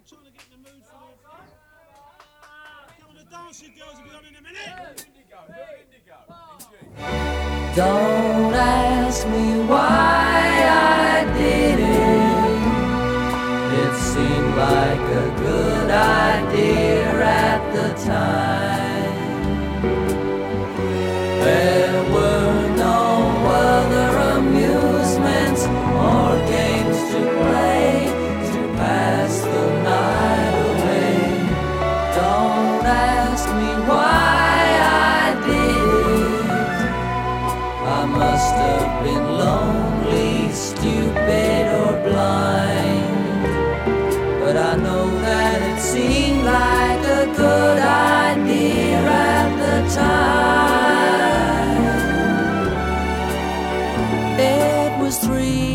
Trying to get in the mood for it. Come on, the dancing girls will be on in a minute. Don't ask me why I did it. It seemed like a good idea at the time. There were no other amusements or games to play to pass the night away. Don't ask me why I did it. I must have been lonely, stupid, or blind. But I know that it seemed like a good idea at the time. It was 3